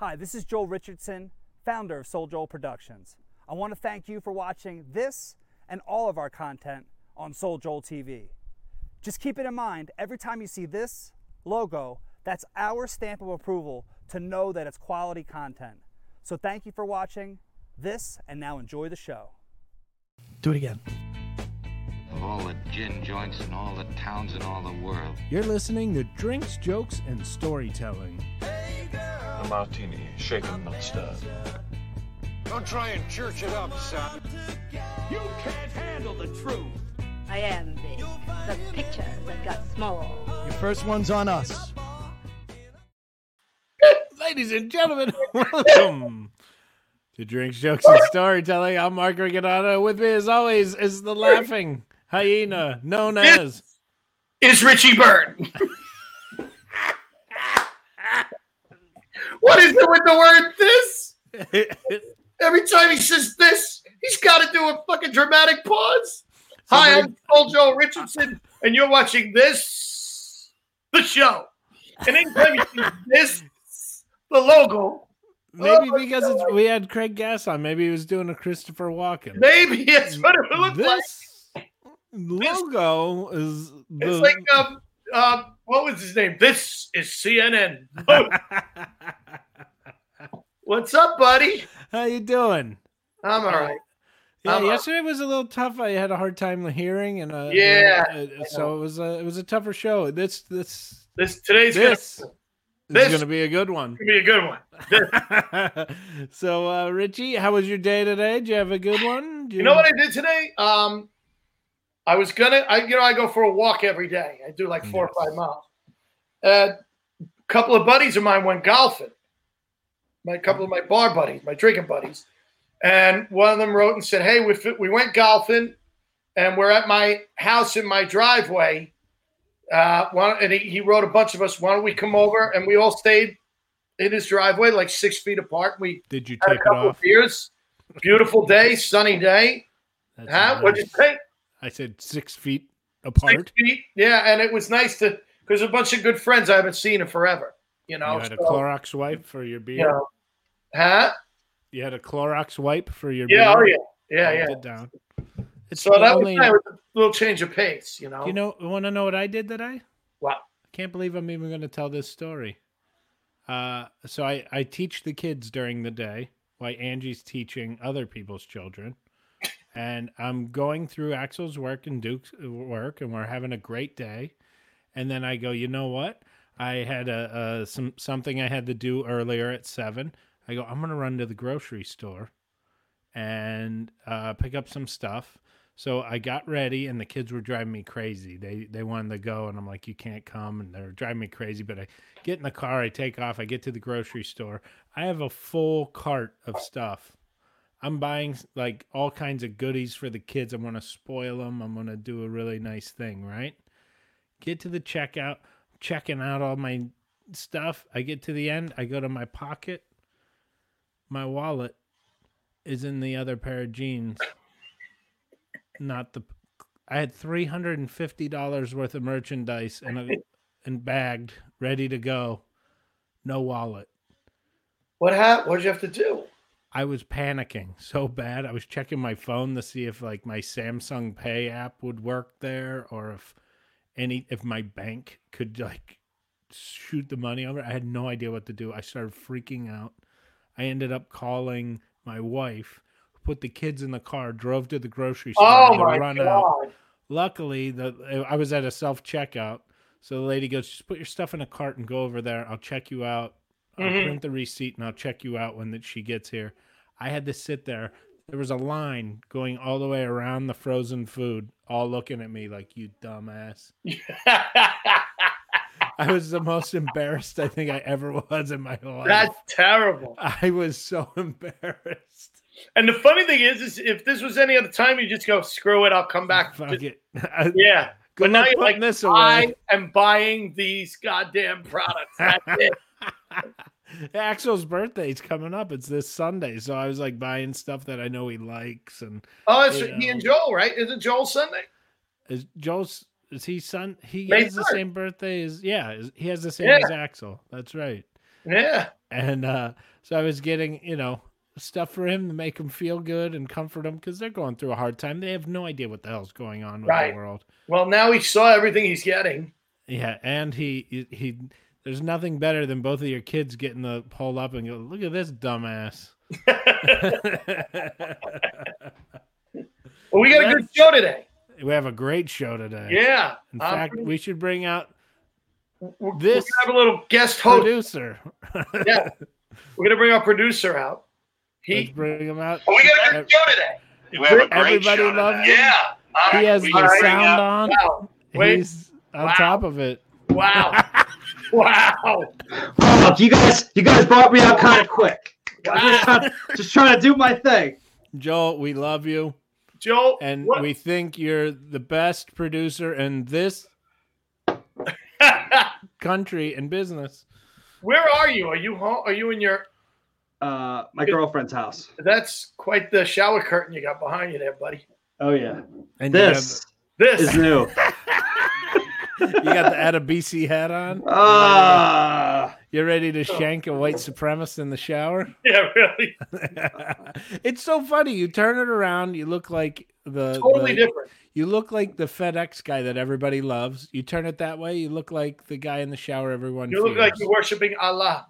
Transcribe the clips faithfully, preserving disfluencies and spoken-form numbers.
Hi, this is Joel Richardson, founder of Soul Joel Productions. I want to thank you for watching this and all of our content on Soul Joel T V. Just keep it in mind, every time you see this logo, that's our stamp of approval to know that it's quality content. So thank you for watching this, and now enjoy the show. Do it again. Of all the gin joints in all the towns in all the world. You're listening to Drinks, Jokes, and Storytelling. A martini, shaken, not stirred. Don't try and church it up, son. You can't handle the truth. I am big. The picture that got small. Your first one's on us. Ladies and gentlemen, welcome to Drinks, Jokes, and Storytelling. I'm Mark Riccadonna. With me, as always, is the laughing hyena known as... Is Richie Byrne. What is it with the word this? Every time he says this, he's got to do a fucking dramatic pause. Hi, I'm Soul Joel Richardson, and you're watching this, the show. And anytime you see this, the logo. Maybe oh, because it's, we had Craig Gass on. Maybe he was doing a Christopher Walken. Maybe that's what it looked this like. Logo is... The... It's like, um, um, what was his name? This is C N N. What's up, buddy? How you doing? I'm all right. Yeah, I'm yesterday all... was a little tough. I had a hard time hearing, and uh, yeah, uh, so it was a it was a tougher show. This this this today's this gonna, this is going to be a good one. Gonna be a good one. So, uh, Richie, how was your day today? Did you have a good one? Did you... you know what I did today? Um, I was gonna, I you know, I go for a walk every day. I do like four yes. or five miles. Uh, a couple of buddies of mine went golfing. My couple of my bar buddies, my drinking buddies, and one of them wrote and said, "Hey, we we went golfing, and we're at my house in my driveway. Uh, why, and he, he wrote a bunch of us. Why don't we come over?" And we all stayed in his driveway, like six feet apart. We did you had take a couple it off? Of beers. Beautiful day, sunny day. That's huh? Nice. What'd you say? I said six feet apart. Six feet, yeah, and it was nice to because a bunch of good friends I haven't seen in forever. You know, you had so, a Clorox wipe for your beer. You know, huh? You had a Clorox wipe for your yeah, beer. Oh yeah, yeah, yeah. It down. It's so that only... was nice, a little change of pace, you know. You know, want to know what I did today? What? I can't believe I'm even going to tell this story. Uh, so I, I teach the kids during the day while Angie's teaching other people's children. And I'm going through Axel's work and Duke's work, and we're having a great day. And then I go, you know what? I had a, a some something I had to do earlier at seven. I go, I'm going to run to the grocery store and uh, pick up some stuff. So I got ready, and the kids were driving me crazy. They they wanted to go, and I'm like, you can't come, and they're driving me crazy. But I get in the car, I take off, I get to the grocery store. I have a full cart of stuff. I'm buying like all kinds of goodies for the kids. I'm going to spoil them. I'm going to do a really nice thing, right? Get to the checkout, checking out all my stuff. I get to the end. I go to my pocket. My wallet is in the other pair of jeans. Not the. I had three hundred fifty dollars worth of merchandise and a, and bagged, ready to go. No wallet. What happened? What did you have to do? I was panicking so bad. I was checking my phone to see if like my Samsung Pay app would work there, or if any if my bank could like shoot the money over. I had no idea what to do. I started freaking out. I ended up calling my wife, put the kids in the car, drove to the grocery store oh to my run God. out. Luckily, the I was at a self-checkout, so the lady goes, just put your stuff in a cart and go over there. I'll check you out. I'll mm-hmm. print the receipt, and I'll check you out when that she gets here. I had to sit there. There was a line going all the way around the frozen food, all looking at me like, you dumbass. I was the most embarrassed I think I ever was in my life. That's terrible. I was so embarrassed. And the funny thing is, is if this was any other time, you just go, screw it, I'll come back. Fuck just, it. Yeah. Good but now you're putting like, this away. I am buying these goddamn products. That's it. Axel's birthday's coming up. It's this Sunday, so I was like buying stuff that I know he likes. And oh, it's you he know. and Joel, right? Isn't Joel Sunday? Is Joel's? Is he son? He May has the third. same birthday as yeah. Is, he has the same Yeah. as Axel. That's right. Yeah. And uh, so I was getting, you know, stuff for him to make him feel good and comfort him because they're going through a hard time. They have no idea what the hell's going on with Right. the world. Well, now he saw everything he's getting. Yeah, and he, he he there's nothing better than both of your kids getting to pull up and go, look at this dumbass. Well, we got a good show today. We have a great show today. Yeah. In I'm fact, pretty- we should bring out we're, this we're gonna have a little guest host. producer. Yeah. We're gonna bring our producer out. Let's He. bring him out. Oh, we got a good show today. We have a great Everybody show loves today. him. Yeah. He has We the can bring sound out- on. Wow. Wait. He's on Wow. top of it. Wow. Wow. Oh, you guys, you guys brought me out kind of quick. Wow. Just, trying, just trying to do my thing. Joel, we love you. Joe. And what- we think you're the best producer in this country and business. Where are you? Are you home? Are you in your? Uh, my girlfriend's house. That's quite the shower curtain you got behind you there, buddy. Oh yeah, And this This is new. you got, you got the Ada B C hat on. Ah, You're ready to shank a white supremacist in the shower. Yeah, really. It's so funny. You turn it around, you look like the Totally the- different. You look like the FedEx guy that everybody loves. You turn it that way, you look like the guy in the shower everyone You look like fears. you're worshiping Allah.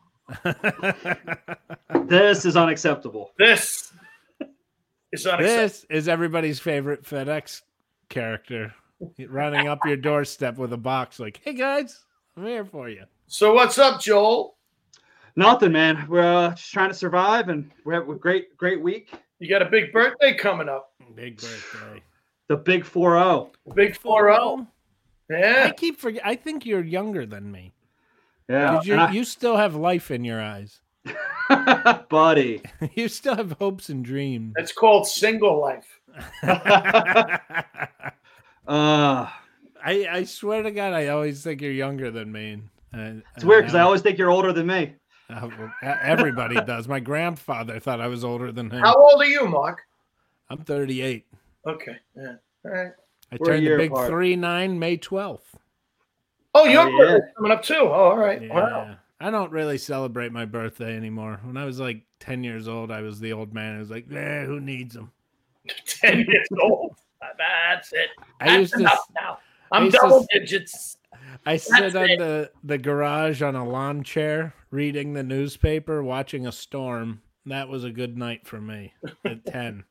this is unacceptable. This is unacceptable. This is everybody's favorite FedEx character, running up your doorstep with a box like, hey guys, I'm here for you. So what's up, Joel? Nothing, man. We're uh, just trying to survive, and we have a great, great week. You got a big birthday coming up. Big birthday. The big four zero. Big four zero. I Yeah. keep forget. I think you're younger than me. Yeah, 'Cause you and I- you still have life in your eyes. buddy. You still have hopes and dreams. It's called single life. Uh, I, I swear to God, I always think you're younger than me. And, it's weird because I always think you're older than me. uh, well, everybody does. My grandfather thought I was older than him. How old are you, Mark? I'm thirty-eight. Okay. Yeah. All right. I We're a turned the year big apart. three nine May twelfth. Oh, your Oh, yeah. birthday's coming up too. Oh, all right. Yeah. Wow. I don't really celebrate my birthday anymore. When I was like ten years old, I was the old man who was like, eh, who needs them? Ten years old. That's it. I That's used to enough now. I'm used to double s- digits. I sit on it. the, the garage on a lawn chair, reading the newspaper, watching a storm. That was a good night for me at ten.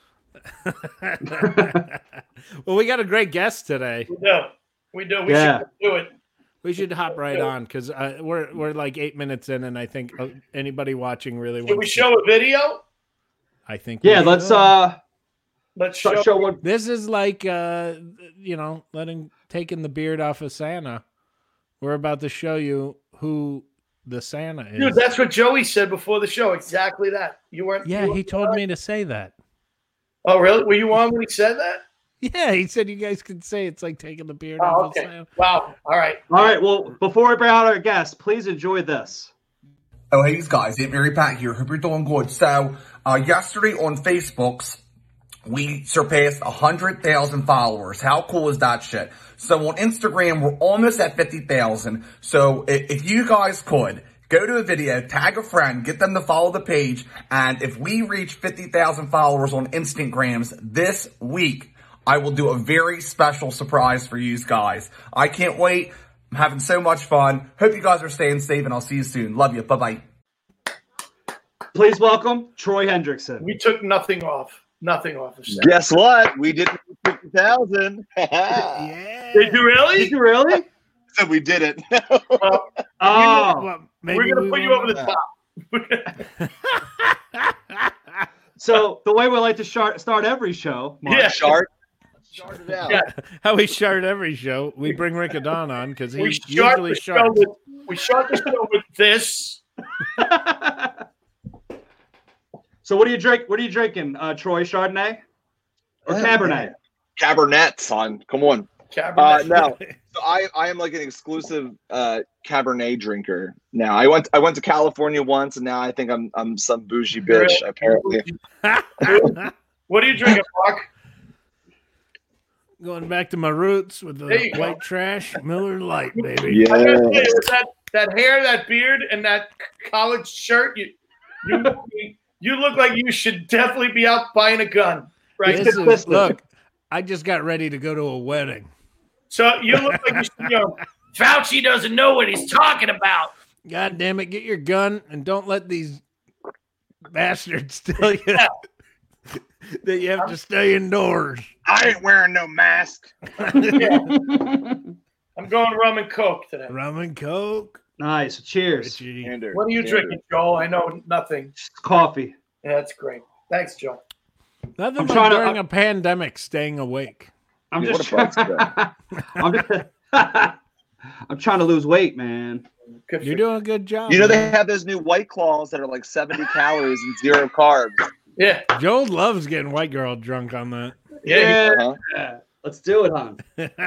Well, we got a great guest today. We do. We do. We Yeah. should do it. We should hop right on because uh, we're we're like eight minutes in, and I think uh, anybody watching really Should we wants. show a video? I think. we Yeah, let's should. uh Let's show, show. show what. This is like uh, you know, letting taking the beard off of Santa. We're about to show you who the Santa is. Dude, that's what Joey said before the show. Exactly that. You weren't. yeah, you he weren't- told me to say that. Oh, really? Were you on when he said that? Yeah, he said you guys could say it's like taking the beard Oh, off okay. of Santa. Wow. All right. All right. Well, before we bring out our guest, please enjoy this. Oh, hey guys, it's Mary Pat here. Hope you're doing good. So, uh, yesterday on Facebook's, we surpassed one hundred thousand followers. How cool is that shit? So on Instagram, we're almost at fifty thousand. So if, if you guys could, go to a video, tag a friend, get them to follow the page, and if we reach fifty thousand followers on Instagrams this week, I will do a very special surprise for you guys. I can't wait. I'm having so much fun. Hope you guys are staying safe, and I'll see you soon. Love you. Bye-bye. Please welcome Troy Hendrickson. We took nothing off. Nothing off the set. Guess what? We did fifty thousand. Yeah. Did you really? Did you really? So we did it. Well, Oh, Well, maybe we're gonna we put you won't over the know. top. so the way we like to start start every show. Mark, Yeah. Shart. Shart it out. Yeah. How we start every show. We bring Riccadon on because he We start usually the show sharks. with we start the show with this. So what do you drink? What are you drinking, uh, Troy? Chardonnay or Yeah, Cabernet? Cabernet, son. Come on. Uh, Cabernet. no. So I, I am like an exclusive uh, Cabernet drinker now. I went I went to California once, and now I think I'm I'm some bougie bitch. Apparently, What are you drinking, Mark? Going back to my roots with There the you go. white trash Miller Light, baby. yeah. I was gonna say, was that that hair, that beard, and that college shirt, you you, you look like you should definitely be out buying a gun, right? This is, look, I just got ready to go to a wedding. So you look like you should go, Fauci doesn't know what he's talking about. God damn it, get your gun and don't let these bastards tell you Yeah. that you have to stay indoors. I ain't wearing no mask. Yeah. I'm going rum and coke today. Rum and coke. Nice. Cheers. Richie. Andrew, What are you Andrew. drinking, Joel? I know nothing. Coffee. Yeah, that's great. Thanks, Joel. Nothing I'm like trying to- during a pandemic staying awake. I'm Yeah, just what a trying. buzzkill. I'm just. I'm trying to lose weight, man. Good for You're doing a good job. You know they man. have those new White Claws that are like seventy calories and zero carbs. Yeah. Joe loves getting white girl drunk on that. Yeah. Uh-huh. Yeah. Let's do it, hon.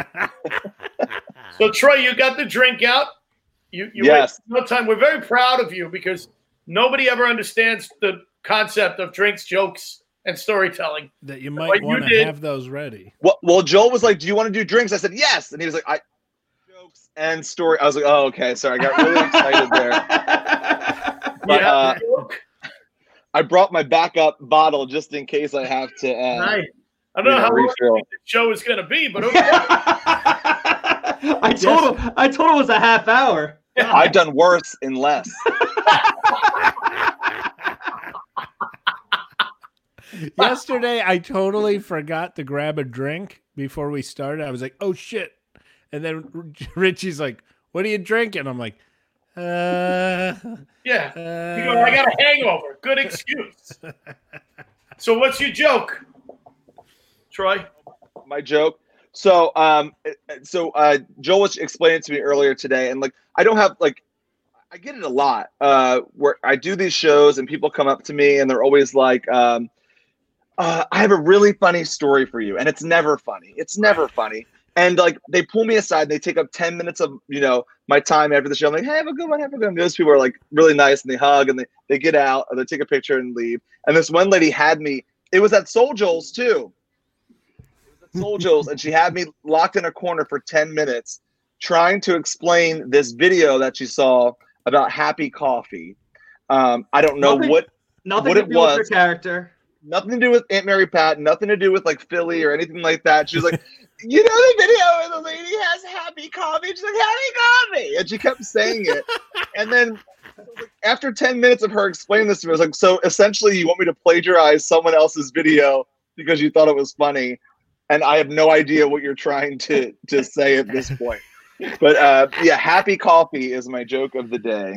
So Troy, you got the drink out. You, you Yes. wasted no time. We're very proud of you because nobody ever understands the concept of drinks, jokes, and storytelling. That you What might you want to did- have those ready. Well, well, Joel was like, "Do you want to do drinks?" I said, "Yes," and he was like, "I jokes and story." I was like, "Oh, okay." Sorry, I got really excited there. But Yeah. uh, I brought my backup bottle just in case I have to. Uh, Nice. I don't know you know, how long refill. the show is going to be, but okay. I told him. I told him it was a half hour. I've done worse in less. Yesterday, I totally forgot to grab a drink before we started. I was like, "Oh shit!" And then Richie's like, "What are you drinking?" I'm like, "Uh, Yeah. uh You go, I got a hangover. Good excuse. So what's your joke, Troy? My joke. So, um, so uh, Joel was explaining it to me earlier today, and like, I don't have like, I get it a lot. Uh, where I do these shows, and people come up to me, and they're always like, um, uh, "I have a really funny story for you," and it's never funny. It's never funny. And like, they pull me aside, and they take up ten minutes of you know my time after the show. I'm like, "Hey, have a good one, have a good one." Those people are like really nice, and they hug, and they they get out, or they take a picture and leave. And this one lady had me. It was at Soul Joel's too. Soul Joel's, and she had me locked in a corner for ten minutes trying to explain this video that she saw about Happy Coffee. Um, I don't know Nothing- what Nothing what to it do with was. your character. Nothing to do with Aunt Mary Pat, nothing to do with like Philly or anything like that. She was like, you know the video where the lady has Happy Coffee? She's like, Happy Coffee! And she kept saying it. And then after ten minutes of her explaining this to me, I was like, so essentially you want me to plagiarize someone else's video because you thought it was funny? And I have no idea what you're trying to to say at this point. But uh, yeah, Happy Coffee is my joke of the day.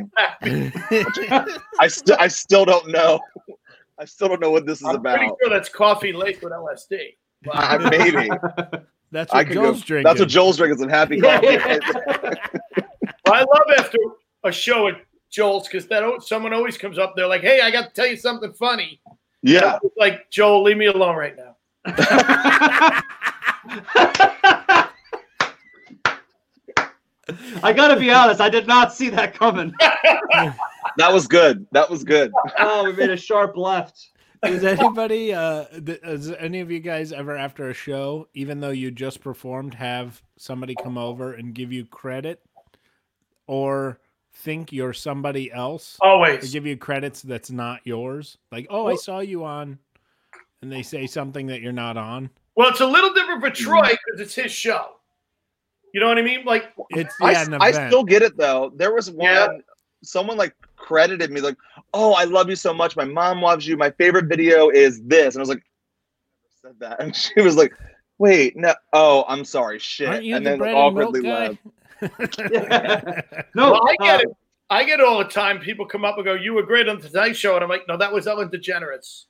I still I still don't know. I still don't know what this is I'm about. pretty sure that's coffee laced with L S D. Uh, maybe. That's I what could Joel's go, drinking." That's what Joel's drinking. Some Happy Coffee. Well, I love after a show at Joel's because that al- someone always comes up there like, "Hey, I got to tell you something funny." Yeah. It's like, Joel, leave me alone right now. I gotta be honest. I did not see that coming. That was good. That was good. Oh, we made a sharp left. Does anybody, uh, th- does any of you guys ever after a show, even though you just performed, have somebody come over and give you credit, or think you're somebody else? Always. Or give you credits that's not yours? Like, oh, I saw you on, and they say something that you're not on. Well, it's a little different for Troy because it's his show. You know what I mean? Like, It's I, yeah, an I event. still get it though. There was one, Yeah. someone like credited me like, "Oh, I love you so much. My mom loves you. My favorite video is this." And I was like, "I never said that." And she was like, "Wait, no. Oh, I'm sorry. Shit." Aren't you and the then bread awkwardly and left. milk guy? No, well, I get uh, it. I get it all the time. People come up and go, "You were great on the Tonight Show," and I'm like, "No, that was Ellen DeGeneres."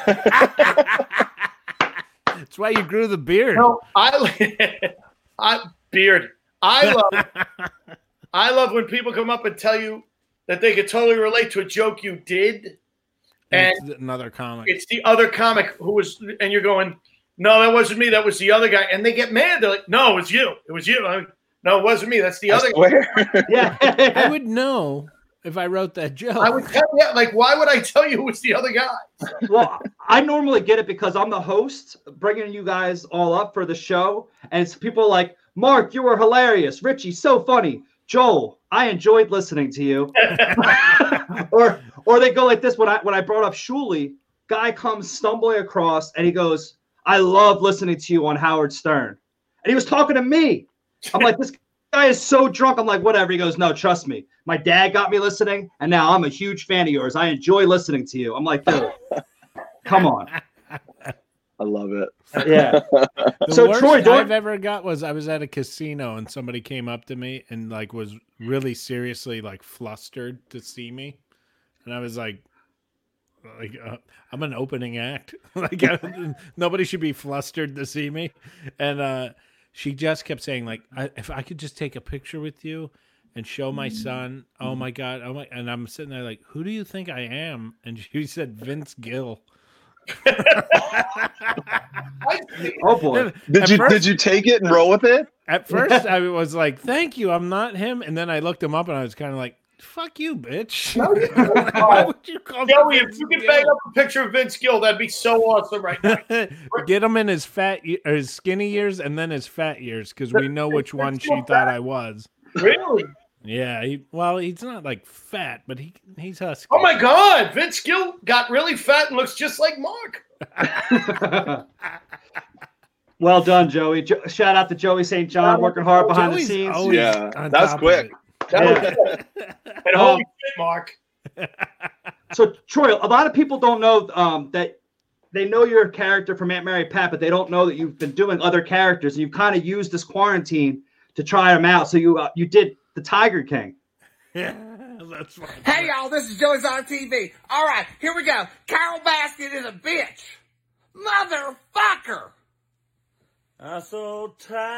That's why you grew the beard. No, I, I beard. I love. I love when people come up and tell you that they could totally relate to a joke you did, and It's another comic. it's the other comic who was, and you're going, "No, that wasn't me. That was the other guy," and they get mad. They're like, "No, it was you. It was you." I'm like, "No, it wasn't me. That's the I other guy." swear. yeah. I would know if I wrote that joke. I would tell you, like, why would I tell you it was the other guy? Well, I normally get it because I'm the host, bringing you guys all up for the show, and it's people like, "Mark, you were hilarious. Richie, so funny. Joel, I enjoyed listening to you. or or they go like this when I when I brought up Shuli, guy comes stumbling across and he goes, I love listening to you on Howard Stern. And he was talking to me. I'm like, this guy is so drunk. I'm like, whatever. He goes, no, trust me. My dad got me listening, and now I'm a huge fan of yours. I enjoy listening to you. I'm like, dude, come on. I love it. Yeah. The So, worst Troy, don't- I've ever got was I was at a casino and somebody came up to me and like was really seriously like flustered to see me, and I was like, like uh, I'm an opening act. Like I, nobody should be flustered to see me, and uh, she just kept saying like, I, if I could just take a picture with you and show my son. Oh my god! Oh my! And I'm sitting there like, who do you think I am? And she said Vince Gill. Oh boy! Did At you first- did you take it and roll with it? At first, I was like, "Thank you, I'm not him." And then I looked him up, and I was kind of like, "Fuck you, bitch." Why would you call me Joey, if Vince you could Gill? bang up a picture of Vince Gill, that'd be so awesome right now. Get him in his fat, ye- or his skinny years, and then his fat years, because we know which one she thought I was. Really? Yeah, he, well, he's not like fat, but he he's husky. Oh my God, Vince Gill got really fat and looks just like Mark. Well done, Joey. Jo- shout out to Joey Saint John, working hard behind Joey's the scenes. always Yeah, on that was top of quick. it. That was good. And holy Um, shit, Mark. So, Troy, a lot of people don't know um, that they know you're a character from Aunt Mary Pat, but they don't know that you've been doing other characters, and you've kind of used this quarantine to try them out. So you uh, you did the Tiger King. Yeah, that's fine. Hey y'all, this is Joey's on T V. All right, here we go. Carol Baskin is a bitch. Motherfucker. I saw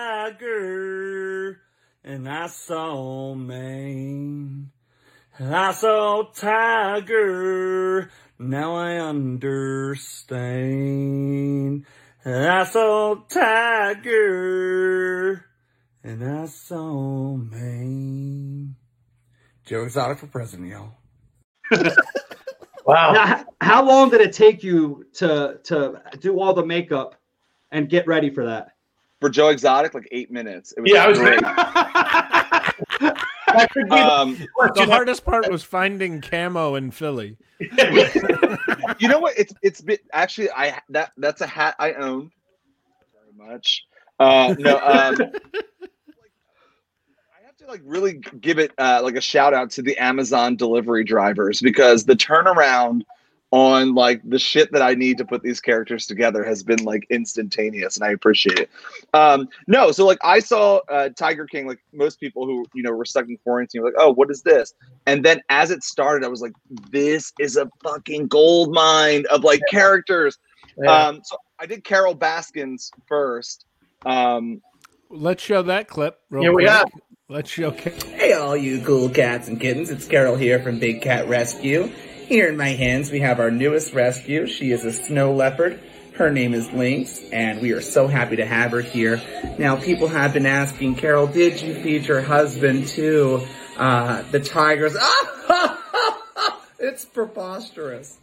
Tiger and I saw Maine. I saw Tiger, now I understand. I saw Tiger and I saw Maine. Joe Exotic for president, y'all. Wow. Now, h- how long did it take you to to do all the makeup and get ready for that? For Joe Exotic, like eight minutes. It was Yeah, I was great. That could be um, The hardest part was finding camo in Philly. you know what? It's it's been actually I that that's a hat I own very much. Uh, no, um, I have to like really give it uh, like a shout out to the Amazon delivery drivers, because the turnaround on like the shit that I need to put these characters together has been like instantaneous, and I appreciate it. Um, no, so like I saw uh, Tiger King, like most people who you know were stuck in quarantine, were like, oh, what is this? And then as it started, I was like, this is a fucking gold mine of like characters. Yeah. Um, so I did Carol Baskins first. Um, Let's show that clip. Real Here we quick. have. Let's show. Hey all you cool cats and kittens, it's Carol here from Big Cat Rescue. Here in my hands we have our newest rescue. She is a snow leopard. Her name is Lynx, and we are so happy to have her here. Now people have been asking, Carol, did you feed your husband too? Uh, the tigers. It's preposterous.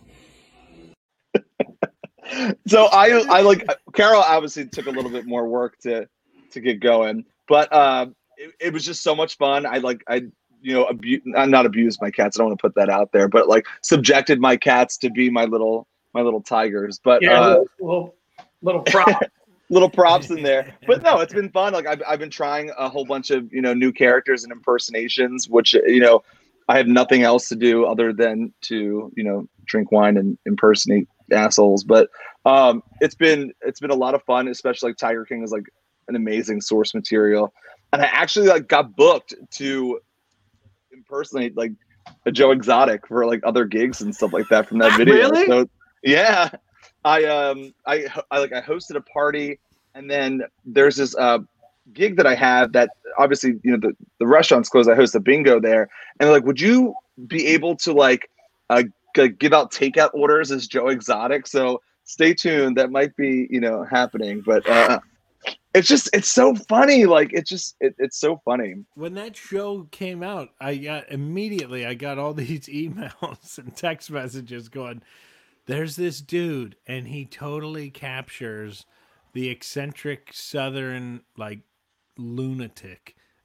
so I I like Carol obviously took a little bit more work to to get going, but um, it, it was just so much fun. I like I you know abu- I'm not abused my cats. I don't want to put that out there, but like subjected my cats to be my little my little tigers. But Yeah, uh, little, little, little prop. little props in there. But no, it's been fun. Like I've I've been trying a whole bunch of you know new characters and impersonations, which you know I have nothing else to do other than to you know drink wine and impersonate assholes. But um, it's been it's been a lot of fun, especially like Tiger King is like an amazing source material, and I actually like got booked to impersonate like a Joe Exotic for like other gigs and stuff like that from that video. Really? So yeah, I um I, I like I hosted a party, and then there's this uh gig that I have that obviously you know the the restaurant's closed. I host a bingo there, and they're like, would you be able to like uh g- give out takeout orders as Joe Exotic? So stay tuned. That might be you know happening, but uh it's just it's so funny. Like it's just it, it's so funny. When that show came out, I got immediately I got all these emails and text messages going, there's this dude and he totally captures the eccentric southern like lunatic,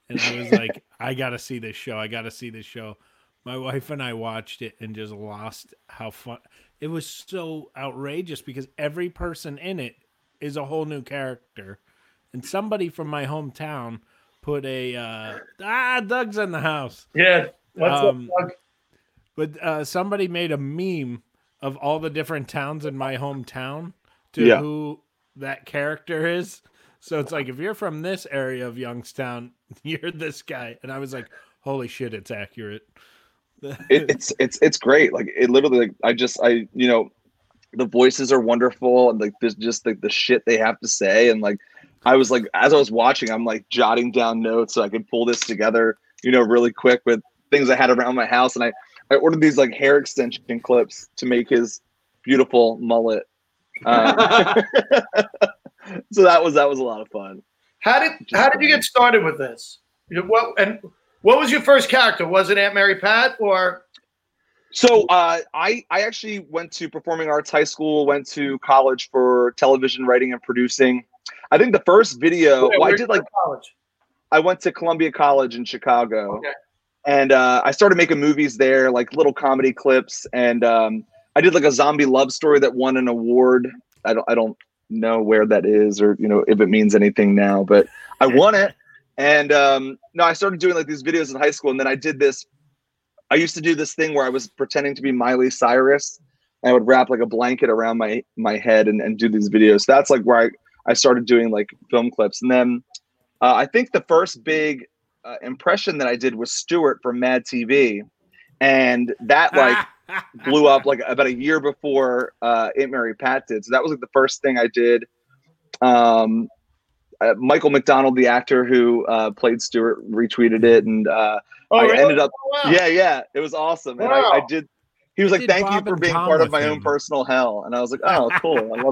And I was like, I got to see this show. I got to see this show. My wife and I watched it and just lost how fun. It was so outrageous because every person in it is a whole new character. And somebody from my hometown put a, uh, ah, Doug's in the house. Yeah. What's um, up, Doug? But uh, somebody made a meme of all the different towns in my hometown to Yeah. who that character is. So it's like, if you're from this area of Youngstown, you're this guy. And I was like, holy shit, it's accurate. it, it's it's it's great. Like it literally, like I just I you know, the voices are wonderful and like there's just like the shit they have to say and like I was like as I was watching, I'm like jotting down notes so I could pull this together, you know, really quick with things I had around my house. And I I ordered these like hair extension clips to make his beautiful mullet. Um, so that was that was a lot of fun. How did Just how did you get started with this? You- What and what was your first character? Was it Aunt Mary Pat or? So uh, I I actually went to Performing Arts High School, went to college for television writing and producing. I think the first video Wait, well, I where'd did you go like to college? I went to Columbia College in Chicago, Okay. and uh, I started making movies there, like little comedy clips, and um, I did like a zombie love story that won an award. I don't I don't know where that is or you know if it means anything now, but I won it. And um, no, I started doing like these videos in high school, and then I did this. I used to do this thing where I was pretending to be Miley Cyrus. And I would wrap like a blanket around my my head and, and do these videos. So that's like where I, I started doing like film clips. And then uh, I think the first big uh, impression that I did was Stuart from Mad T V, and that like blew up like about a year before uh, Aunt Mary Pat did. So that was like the first thing I did. Um, Uh, Michael McDonald, the actor who uh, played Stuart, retweeted it, and uh, Oh, I really? ended up, Oh, wow. yeah, yeah, it was awesome. And I, I Wow. did. He was like, did "Thank you Bob for and being Tom part of with my him. own personal hell," and I was like, "Oh, cool, I love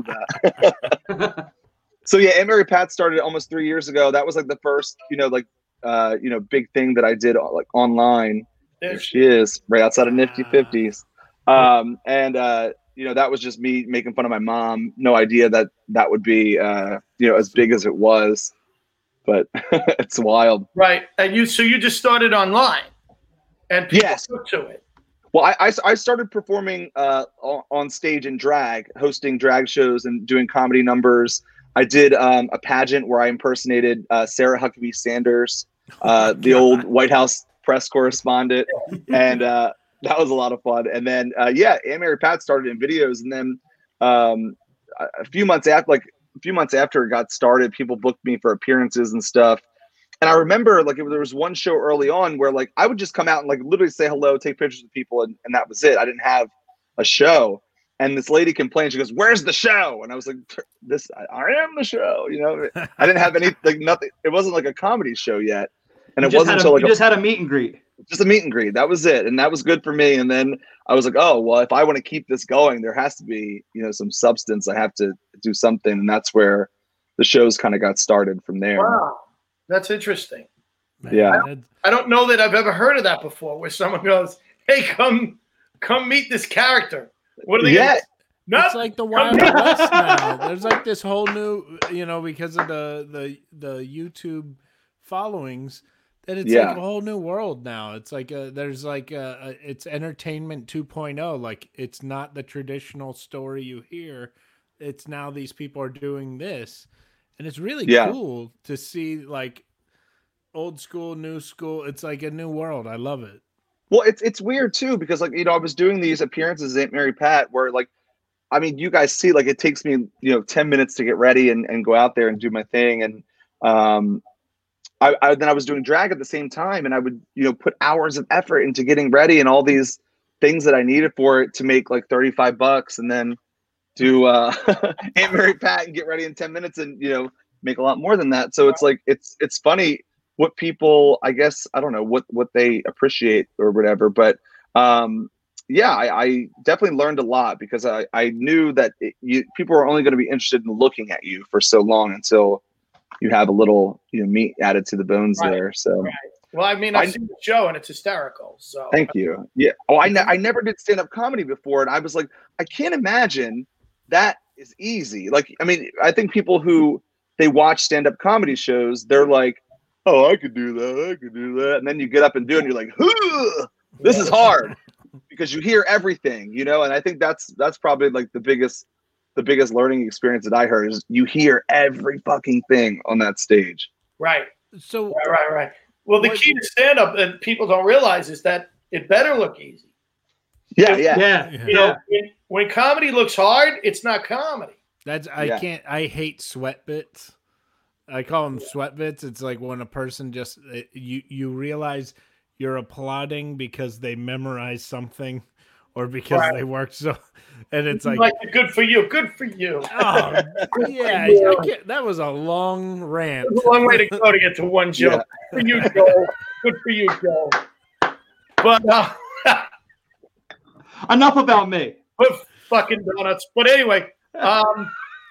that." So yeah, Aunt Mary Pat started almost three years ago. That was like the first, you know, like, uh, you know, big thing that I did like online. There There she is, right outside of Nifty Fifties. Um, and uh, you know, that was just me making fun of my mom. No idea that that would be, uh, you know, as big as it was. But it's wild. Right, and you so you just started online, and people Yes. took to it. Well, I, I, I started performing uh, on, on stage in drag, hosting drag shows and doing comedy numbers. I did um, a pageant where I impersonated uh, Sarah Huckabee Sanders, uh, the old White House press correspondent, and uh, that was a lot of fun. And then, uh, yeah, Aunt Mary Pat started in videos, and then um, a a few months after, like a few months after it got started, people booked me for appearances and stuff. And I remember like there was one show early on where like I would just come out and like literally say hello, take pictures of people, and, and that was it. I didn't have a show. And this lady complained. She goes, "Where's the show?" And I was like, "This, I, I am the show." You know, I didn't have any like nothing. It wasn't like a comedy show yet, and You it just wasn't had a- until like you a, just had a meet and greet. just a meet and greet. That was it, and that was good for me. And then I was like, "Oh well, if I want to keep this going, there has to be you know some substance. I have to do something," and that's where the shows kind of got started from there. Wow, that's interesting. Yeah. I don't, I don't know that I've ever heard of that before, where someone goes, "Hey, come, come meet this character." What are they? Yeah. Gonna, nope, It's like the come Wild meet- West now. There's like this whole new, you know, because of the the the YouTube followings, that it's Yeah. like a whole new world now. It's like a, there's like a, a, it's entertainment two point oh. Like it's not the traditional story you hear. It's now these people are doing this, and it's really Yeah. cool to see like old school, new school. It's like a new world. I love it. Well, it's it's weird too because like you know I was doing these appearances at Aunt Mary Pat where like I mean you guys see like it takes me you know ten minutes to get ready and, and go out there and do my thing and um I, I then I was doing drag at the same time and I would you know put hours of effort into getting ready and all these things that I needed for it to make like thirty-five bucks and then do uh Aunt Mary Pat and get ready in ten minutes and you know make a lot more than that. So it's like it's it's funny what people, I guess, I don't know what, what they appreciate or whatever, but um, yeah, I, I definitely learned a lot because I, I knew that it, you, people are only going to be interested in looking at you for so long until you have a little, you know, meat added to the bones Right, there. So right. Well, I mean, I've I- seen the show and it's hysterical. So thank you. Yeah. Oh, I, ne- I never did stand up comedy before. And I was like, I can't imagine that is easy. Like, I mean, I think people who they watch stand up comedy shows, they're like, oh, I could do that, I could do that, and then you get up and do it, and you're like, Hoo! This is hard because you hear everything, you know. And I think that's that's probably like the biggest the biggest learning experience that I heard is you hear every fucking thing on that stage. Right. So right, right, right. Well, the key to stand up that people don't realize is that it better look easy. Yeah, yeah, yeah. You know, when, when comedy looks hard, it's not comedy. That's I Yeah. can't. I hate sweat bits. I call them sweat bits. It's like when a person just you you realize you're applauding because they memorize something, or because Right. they worked so, and it's like, Like, good for you, good for you. oh yeah, I can't, that was a long rant. It's a long way to go to get to one joke. Good for you, Joe. Good for you, Joe. But uh, Enough about me. but fucking donuts. But anyway, um,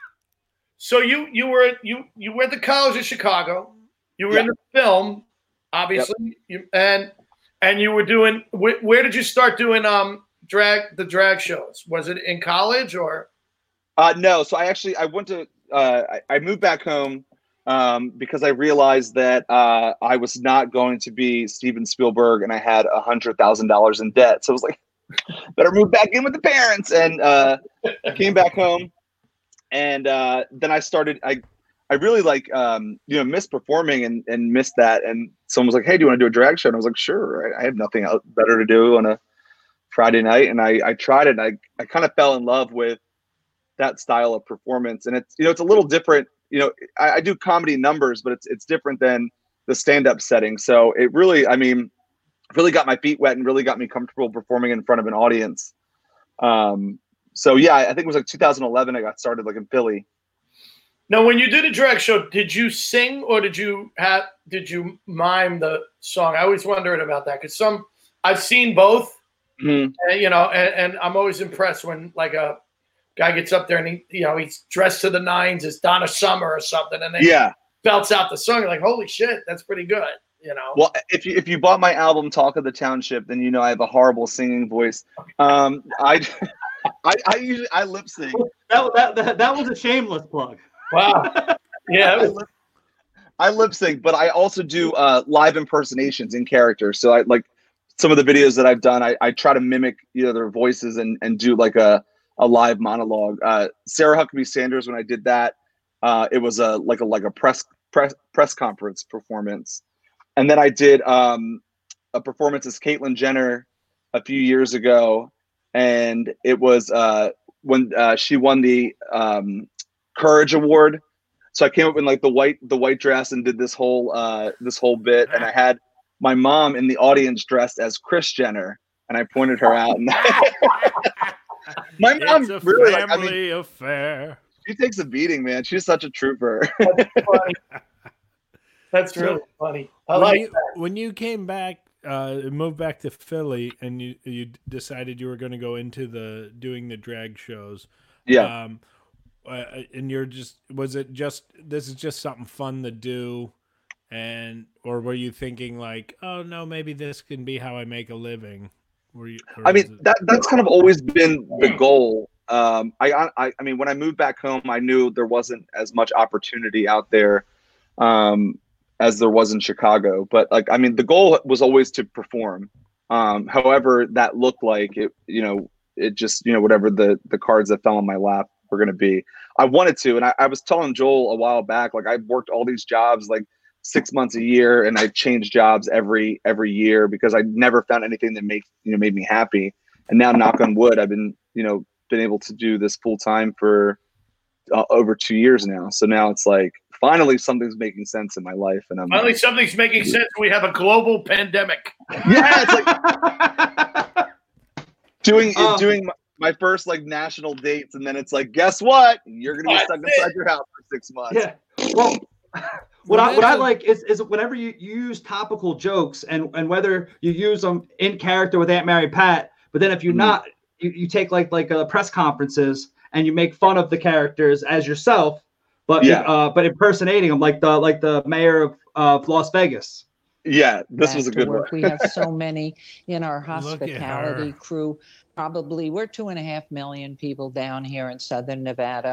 so you you were you you went to college in Chicago. You were Yeah. in the film, obviously, you, and and you were doing. Where, where did you start doing um drag the drag shows? Was it in college or? Uh, no, so I actually I went to uh, I, I moved back home um, because I realized that uh, I was not going to be Steven Spielberg, and I had a hundred thousand dollars in debt. So I was like, better move back in with the parents, and uh, I came back home, and uh, then I started. I I really like um, you know missed performing and and missed that, and someone was like, hey, do you want to do a drag show? And I was like, sure. I, I have nothing else better to do on a Friday night, and I I tried it. And I I kind of fell in love with that style of performance, and it's you know it's a little different. You know, I, I do comedy numbers, but it's it's different than the stand-up setting. So it really, I mean, really got my feet wet and really got me comfortable performing in front of an audience. Um, so yeah, I think it was like two thousand eleven I got started like in Philly. Now, when you did a drag show, did you sing or did you have did you mime the song? I always wondered about that because some I've seen both, mm-hmm. and, you know, and, and I'm always impressed when like a guy gets up there and he, you know, he's dressed to the nines as Donna Summer or something, and then Yeah. belts out the song. You're like, holy shit, that's pretty good, you know. Well, if you if you bought my album Talk of the Township, then you know I have a horrible singing voice. Um, I, I I usually I lip sync. That, that, that, that was a shameless plug. Wow. Yeah. I lip, I lip sync, but I also do uh, live impersonations in character. So I like some of the videos that I've done. I, I try to mimic you know their voices and and do like a a live monologue. Uh, Sarah Huckabee Sanders, when I did that, uh, it was a like a like a press press press conference performance, and then I did um, a performance as Caitlyn Jenner a few years ago, and it was uh, when uh, she won the um, Courage Award. So I came up in like the white the white dress and did this whole uh, this whole bit, and I had my mom in the audience dressed as Kris Jenner, and I pointed her out. And my mom It's a really family like, I mean, affair. she takes a beating, man. She's such a trooper. That's funny. That's So, really funny. I when like you, that. when you came back, uh, moved back to Philly, and you you decided you were going to go into the doing the drag shows. Yeah. Um, uh, and you're just was it just this is just something fun to do, and or were you thinking like, oh no, maybe this can be how I make a living? Were you? or I was mean, it- that that's kind of always been the goal. Um, I, I I mean, when I moved back home, I knew there wasn't as much opportunity out there um, as there was in Chicago. But like, I mean, the goal was always to perform. Um, however, that looked like it. You know, it just you know whatever the the cards that fell on my lap were going to be. I wanted to, and I, I was telling Joel a while back, like I worked all these jobs, like six months a year, and I changed jobs every every year because I never found anything that made you know made me happy. And now, knock on wood, I've been you know been able to do this full time for uh, over two years now. So now it's like finally something's making sense in my life, and I'm Finally, something's making sense. We have a global pandemic. yeah, it's like doing Um, doing my, my first like national dates, and then it's like, guess what? You're gonna be stuck inside your house for six months. Yeah. Well, what Well, I what I that's a- like is is whenever you, you use topical jokes and and whether you use them in character with Aunt Mary Pat, but then if you're Mhm. not, you, you take like like uh, press conferences and you make fun of the characters as yourself, but Yeah. uh, but impersonating them like the like the mayor of of Las Vegas. Yeah, this back was a to good one. work. We have so many in our Look at hospitality her. crew. Probably we're two and a half million people down here in Southern Nevada,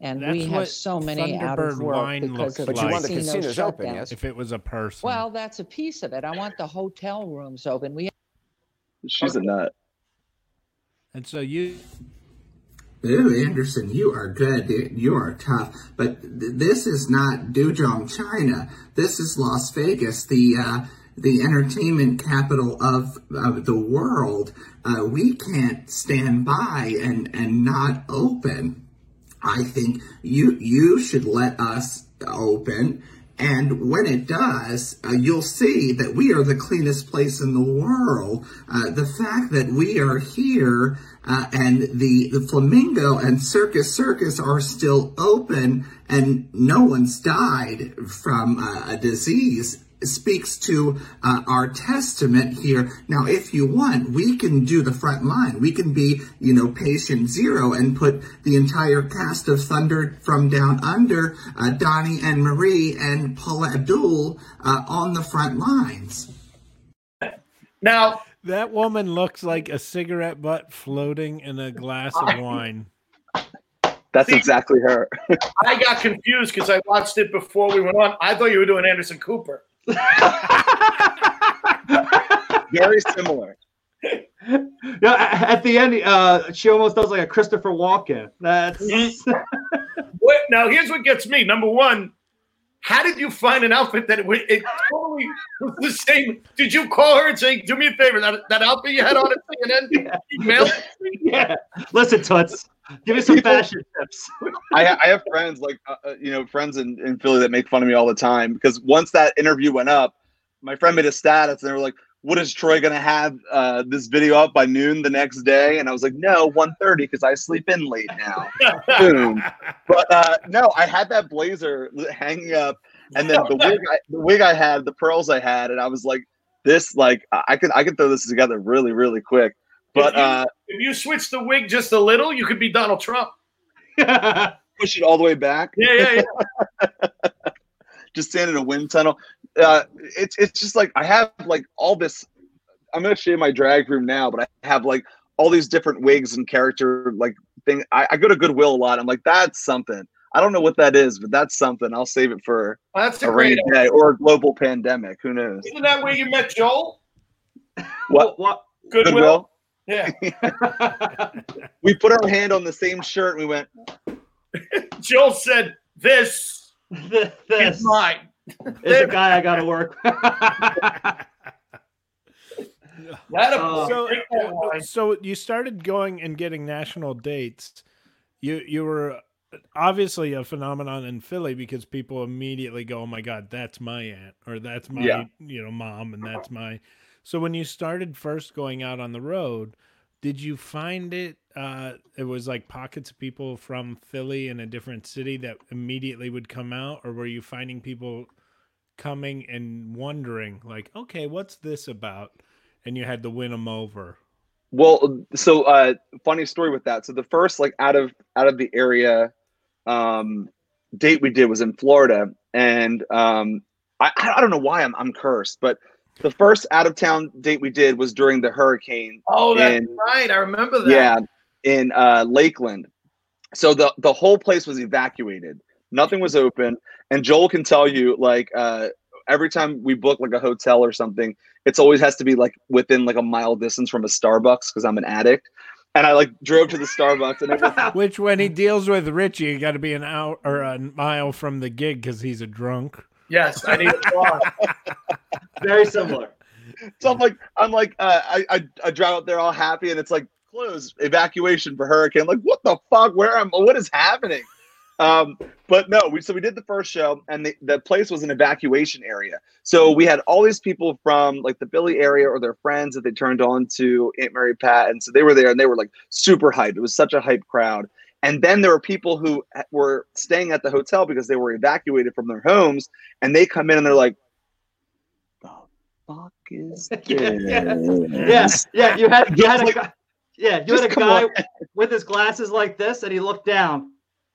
And That's we have what so many out of Thunderbird work wine because looks of like. the But you want the casino casinos open, shutdown. yes? If it was a person. Well, that's a piece of it. I want the hotel rooms open. We She's a nut. And so you. Ooh, Anderson, you are good. Dude. You are tough. But th- this is not Duzhong, China. This is Las Vegas, the uh, the entertainment capital of, of the world. Uh, we can't stand by and, and not open. I think you you should let us open. And when it does, uh, you'll see that we are the cleanest place in the world. Uh, the fact that we are here uh, and the, the Flamingo and Circus Circus are still open and no one's died from uh, a disease speaks to uh, our testament here. Now, if you want, we can do the front line. We can be, you know, patient zero and put the entire cast of Thunder from Down Under, uh, Donnie and Marie and Paula Abdul uh, on the front lines. Now, that woman looks like a cigarette butt floating in a glass of wine. That's See, exactly her. I got confused because I watched it before we went on. I thought you were doing Anderson Cooper. Very similar. No, at the end, uh, she almost does like a Christopher Walken. That's Wait, now here's what gets me. Number one, how did you find an outfit that it, it totally was the same? Did you call her and say, "Do me a favor, that, that outfit you had on at C N N, email it to me?" Yeah. Listen, Toots, give me some People, fashion tips. I, I have friends like uh, you know friends in, in Philly that make fun of me all the time because once that interview went up, my friend made a status and they were like, "What is Troy gonna have uh, this video up by noon the next day?" And I was like, "No, one thirty because I sleep in late now." Boom. But uh, no, I had that blazer hanging up, and then the wig, I, the wig I had, the pearls I had, and I was like, "This, like, I can, I can throw this together really, really quick." But if you, uh, if you switch the wig just a little, you could be Donald Trump. push it all the way back. Yeah, yeah, yeah. Just stand in a wind tunnel. Uh, it's it's just like I have like all this. I'm gonna show you my drag room now, but I have like all these different wigs and character like thing. I, I go to Goodwill a lot. I'm like, that's something. I don't know what that is, but that's something. I'll save it for Well, that's a a rainy great day or a global pandemic. Who knows? Isn't that where you met Joel? What? What? Goodwill. Yeah. We put our hand on the same shirt and we went. Joel said, "This, this is mine." Is the guy I got to work. That Uh, so, so you started going and getting national dates. You you were obviously a phenomenon in Philly because people immediately go, "Oh my God, that's my aunt," or "That's my Yeah. you know mom," and "That's my." So when you started first going out on the road, did you find it? Uh, it was like pockets of people from Philly in a different city that immediately would come out, or were you finding people coming and wondering, like, "Okay, what's this about?" And you had to win them over. Well, so uh, funny story with that. So the first like out of out of the area um, date we did was in Florida, and um, I I don't know why I'm I'm cursed, but the first out of town date we did was during the hurricane. Oh, that's in, right. I remember that. yeah, in uh, Lakeland. So the the whole place was evacuated. Nothing was open, and Joel can tell you like uh, every time we book like a hotel or something, it's always has to be like within like a mile distance from a Starbucks because I'm an addict. And I like drove to the Starbucks and it was Which when he deals with Richie, you got to be an hour or a mile from the gig because he's a drunk. Yes, I need a car. Very similar. So I'm like, I'm like, uh, I, I I drive up there all happy, and it's like closed evacuation for hurricane. Like, what the fuck? Where am? What is happening? Um, but no, we so we did the first show, and the, the place was an evacuation area. So we had all these people from like the Philly area or their friends that they turned on to Aunt Mary Pat, and so they were there, and they were like super hyped. It was such a hype crowd. And then there were people who were staying at the hotel because they were evacuated from their homes, and they come in and they're like, "The fuck is this?" Yes, yeah, yeah. You had you had a guy, yeah, you Just had a come guy on. with his glasses like this, and he looked down.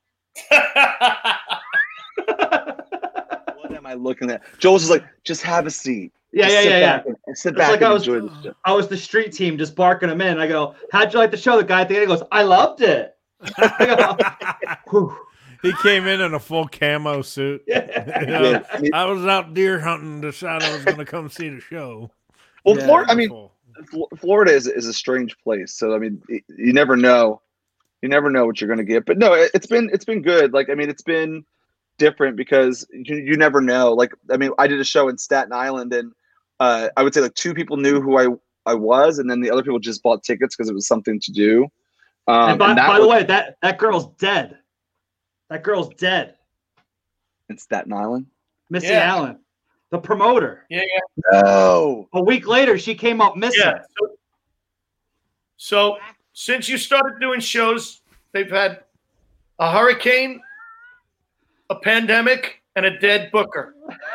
What am I looking at? Joel's just like, just have a seat. Yeah, Just yeah, sit yeah, back yeah. and- Sit It's back like and I was, enjoy the show. I was the street team just barking him in. I go, "How'd you like the show?" The guy at the end goes, "I loved it." I go, "Whew." he came in in a full camo suit. Yeah. You know, Yeah. I was out deer hunting, decided I was going to come see the show. Well, Yeah. Florida, I mean, Fl- Florida is is a strange place. So I mean, y- you never know, you never know what you're going to get. But no, it, it's been it's been good. Like I mean, it's been different because you you never know. Like I mean, I did a show in Staten Island, and uh, I would say like two people knew who I I was, and then the other people just bought tickets because it was something to do. Um, and by, and that by the was way, that that girl's dead. That girl's dead. in Staten Island. Missy Yeah. Allen, the promoter. Yeah, yeah. No. A week later, she came up missing. Yeah. So, so since you started doing shows, they've had a hurricane, a pandemic, and a dead booker.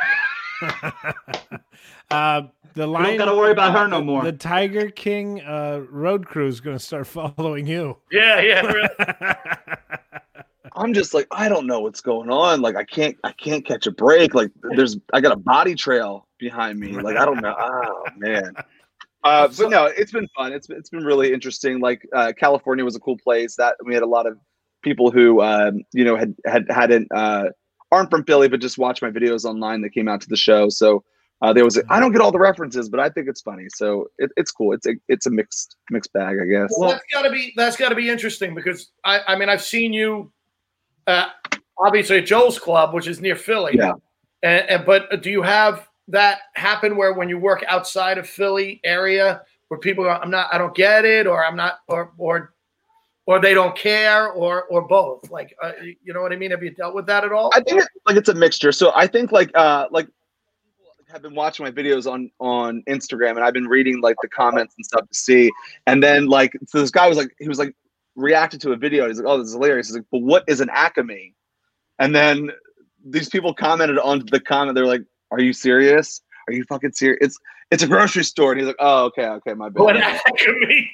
uh, the We line. don't got to worry about her no more. The Tiger King uh, road crew is going to start following you. Yeah, yeah. Really. I'm just like, I don't know what's going on. Like I can't I can't catch a break. Like there's I got a body trail behind me. Like I don't know. Oh man. Uh, but no, it's been fun. It's been, it's been really interesting. Like uh, California was a cool place. That we had a lot of people who um, you know had had hadn't uh, aren't from Philly, but just watched my videos online that came out to the show. So uh, there was a, I don't get all the references, but I think it's funny. So it, it's cool. It's a it's a mixed mixed bag, I guess. Well, that's got to be that's got to be interesting because I I mean I've seen you. Uh, obviously at Joel's Club, which is near Philly. Yeah. And, and but do you have that happen where when you work outside of Philly area where people are, I'm not, I don't get it, or I'm not, or or or they don't care, or or both? Like, uh, you know what I mean? Have you dealt with that at all? I think it, like it's a mixture. So I think like uh like people have been watching my videos on on Instagram, and I've been reading like the comments and stuff to see. And then like so this guy was like he was like reacted to a video. He's like, "Oh, this is hilarious." He's like, "But what is an Acme?" And then these people commented on the comment. They're like, "Are you serious? Are you fucking serious? It's it's a grocery store." And he's like, "Oh, okay, okay, my bad." What Acme?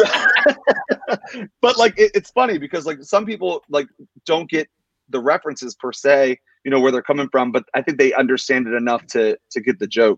But like it, it's funny because like some people like don't get the references per se, you know, where they're coming from, but I think they understand it enough to to get the joke.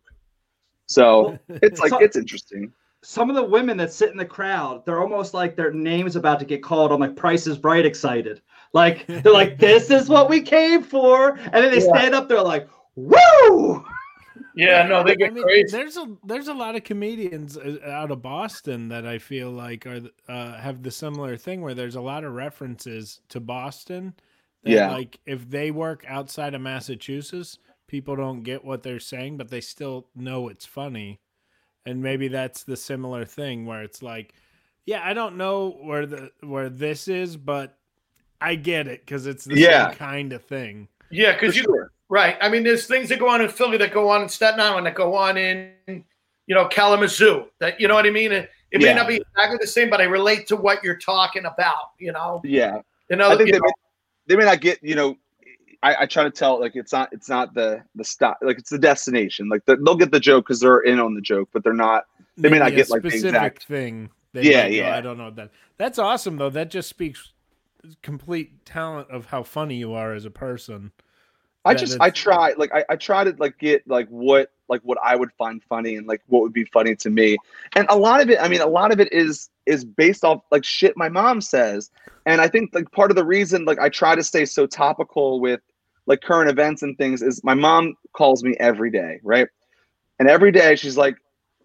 So it's like So- it's interesting. Some of the women that sit in the crowd, they're almost like their name's about to get called on like Price is Right excited. Like they're like, "This is what we came for," and then they Yeah. stand up, they're like, "Woo!" Yeah, no, they get I mean, crazy. There's a there's a lot of comedians uh, out of Boston that I feel like are uh, have the similar thing where there's a lot of references to Boston. That, Yeah. like if they work outside of Massachusetts, people don't get what they're saying, but they still know it's funny. And maybe that's the similar thing where it's like, yeah, I don't know where the where this is, but I get it because it's the Yeah. same kind of thing. Yeah, because For you sure. right. I mean, there's things that go on in Philly that go on in Staten Island that go on in, you know, Kalamazoo. That you know what I mean. It, it may Yeah. not be exactly the same, but I relate to what you're talking about. You know. Yeah. You know. I think you they know, may, they may not get, you know, I, I try to tell like it's not it's not the the stop, like it's the destination. Like the, they'll get the joke because they're in on the joke, but they're not. They may not Maybe a get like the specific exact thing. They Yeah, might go, yeah. I don't know that. That's awesome though. That just speaks complete talent of how funny you are as a person. I That just it's- I try like I, I try to like get like what like what I would find funny and like what would be funny to me. And a lot of it, I mean, a lot of it is is based off like shit my mom says. And I think like part of the reason like I try to stay so topical with like current events and things is my mom calls me every day, right? And every day she's like,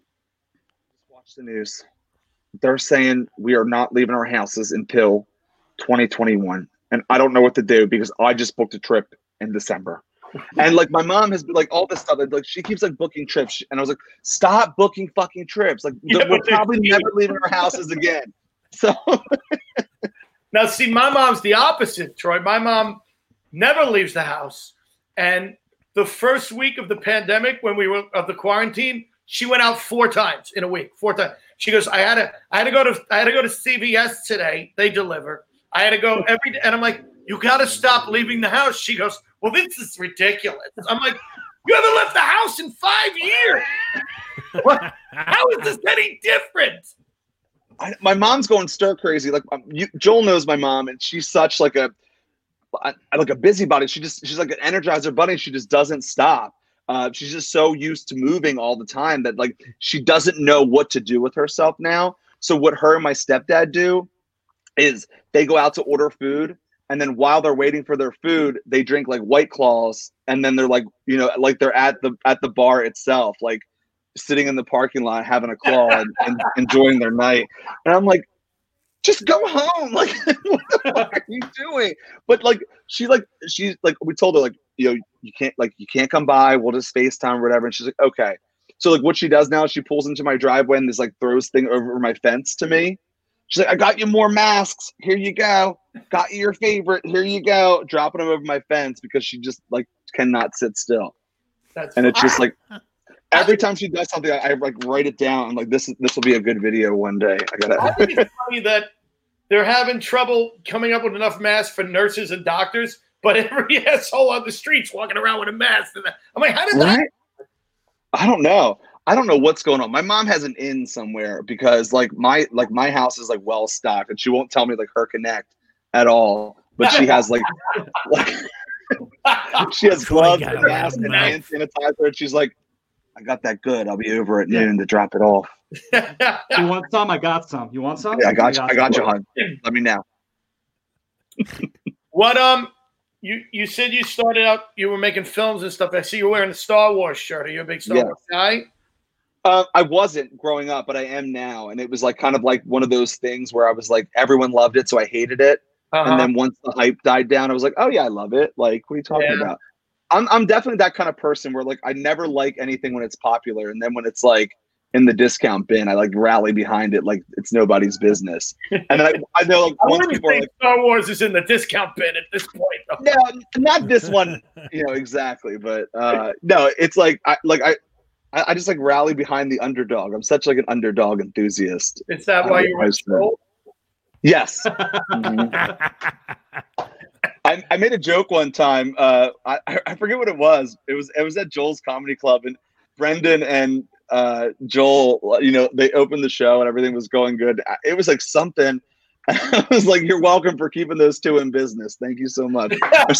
just watch the news. They're saying we are not leaving our houses until twenty twenty-one. And I don't know what to do because I just booked a trip in December. And like my mom has been like all this stuff, like she keeps like booking trips, and I was like, stop booking fucking trips. Like Yeah, we're but probably they- never leaving our houses again. So now, see, my mom's the opposite, Troy. My mom never leaves the house, and the first week of the pandemic, when we were of the quarantine, she went out four times in a week. Four times. She goes, I had to, I had to go to, I had to go to C V S today. They deliver. I had to go every day, and I'm like, you got to stop leaving the house. She goes, well, this is ridiculous. I'm like, you haven't left the house in five years. What? How is this any different? I, my mom's going stir crazy. Like um, you, Joel knows my mom, and she's such like a like a busybody. She just she's like an Energizer bunny. She just doesn't stop. Uh, she's just so used to moving all the time that like she doesn't know what to do with herself now. So what her and my stepdad do is they go out to order food, And then while they're waiting for their food, they drink like White Claws, and then they're like, you know, like they're at the at the bar itself, like sitting in the parking lot having a claw and, and enjoying their night. And I'm like, just go home. Like, what the fuck are you doing? But like, she like she's like, we told her like, you know, you can't like you can't come by. We'll just FaceTime or whatever. And she's like, okay. So like, what she does now, she pulls into my driveway and this like throws thing over my fence to me. She's like, I got you more masks. Here you go. Got you your favorite. Here you go. Dropping them over my fence because she just like cannot sit still. That's and it's just like every time she does something, I, I like write it down. I'm like, this is this will be a good video one day. I gotta. I think it's funny that they're having trouble coming up with enough masks for nurses and doctors, but every asshole on the streets walking around with a mask. I'm like, how did right? that? I don't know. I don't know what's going on. My mom has an inn somewhere because like my like my house is like well stocked, and she won't tell me like her connect at all. But she has like like she has gloves and masks and hand sanitizer, and she's like, I got that good. I'll be over at noon to drop it off. You want some? I got some. You want some? Yeah, I got you. I got you, hon. Let me know. What um you you said you started out you were making films and stuff. I see you're wearing a Star Wars shirt. Are you a big Star Yeah. Wars guy? Uh, I wasn't growing up, but I am now. And it was like kind of like one of those things where I was like, everyone loved it, so I hated it. Uh-huh. And then once the hype died down, I was like, oh yeah, I love it. Like, what are you talking Yeah. about? I'm I'm definitely that kind of person where like I never like anything when it's popular, and then when it's like in the discount bin, I like rally behind it like it's nobody's business. And then I, I know like I once wouldn't people are think like, Star Wars is in the discount bin at this point. Though. no, not this one, you know exactly. But uh, no, it's like I like I. I I just like rally behind the underdog. I'm such like an underdog enthusiast. Is that why you were so? Yes. Mhm. I, I made a joke one time. Uh, I I forget what it was. It was it was at Joel's Comedy Club, and Brendan and uh, Joel, you know, they opened the show and everything was going good. It was like something. I was like, "You're welcome for keeping those two in business. Thank you so much."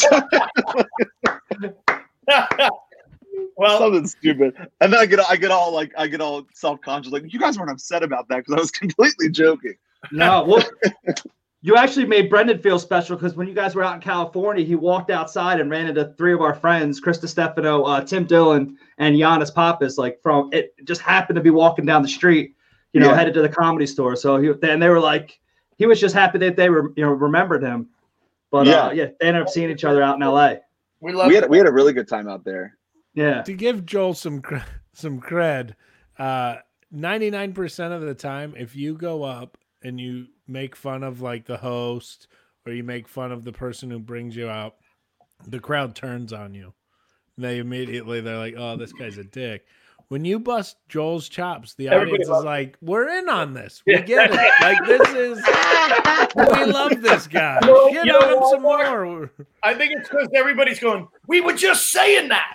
Well, something stupid, and then I get I get all like I get all self conscious. Like, you guys weren't upset about that because I was completely joking. No, well, you actually made Brendan feel special because when you guys were out in California, he walked outside and ran into three of our friends, Chris DiStefano, uh, Tim Dillon, and Giannis Pappas. Like from it just happened to be walking down the street, you know, Yeah. headed to the Comedy Store. So he and they were like, he was just happy that they were, you know, remembered him. But yeah, Yeah. uh, yeah, they ended up seeing each other out in L A. We love We had we had a really good time out there. Yeah. To give Joel some cre- some cred, uh, ninety-nine percent of the time, if you go up and you make fun of like the host or you make fun of the person who brings you out, the crowd turns on you. They immediately they're like, "Oh, this guy's a dick." When you bust Joel's chops, the Everybody audience is loves like, "We're in on this. We get it. Like this is we love this guy. You know- Get you know on him what, some Mark? more." I think it's because everybody's going, we were just saying that.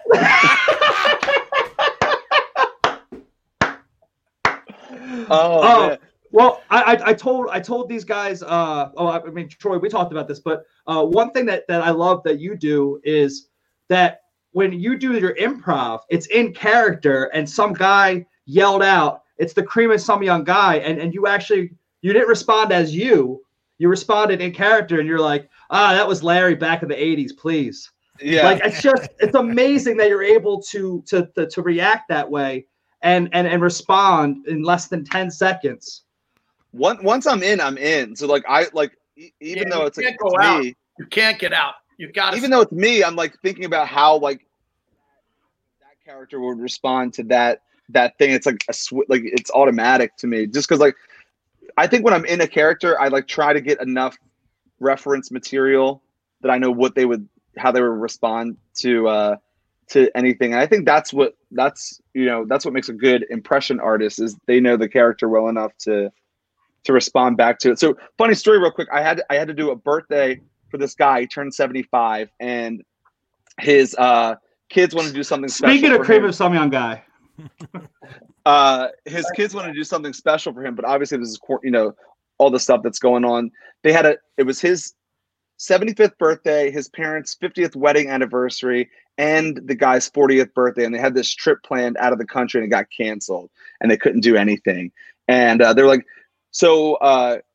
Oh, Oh, man. well, I, I I told I told these guys. Uh, oh, I mean, Troy, we talked about this, but uh, one thing that that I love that you do is that when you do your improv, it's in character, and some guy yelled out, "It's the cream of some young guy," and and you actually you didn't respond as you, you responded in character, and you're like, "Ah, that was Larry back in the eighties, please." Yeah. Like it's just it's amazing that you're able to to to, to react that way and and and respond in less than ten seconds. Once once I'm in, I'm in. So like I like e- even Yeah, though you it's, like, can't go it's out. me, You can't get out. You got to. even though it's me, I'm like thinking about how like that character would respond to that that thing. It's like a sw- like it's automatic to me. Just because like I think when I'm in a character, I like try to get enough reference material that I know what they would how they would respond to uh to anything. And I think that's what that's you know that's what makes a good impression artist is they know the character well enough to to respond back to it. So funny story real quick. I had I had to do a birthday for this guy. He turned seventy-five and his uh kids wanted to do something special. Speaking of for cream him. of some young guy, uh his kids wanted to do something special for him, but obviously this is you know all the stuff that's going on. They had a it was his seventy-fifth birthday, his parents' fiftieth wedding anniversary, and the guy's fortieth birthday, and they had this trip planned out of the country and it got canceled and they couldn't do anything. And uh, they're like, so uh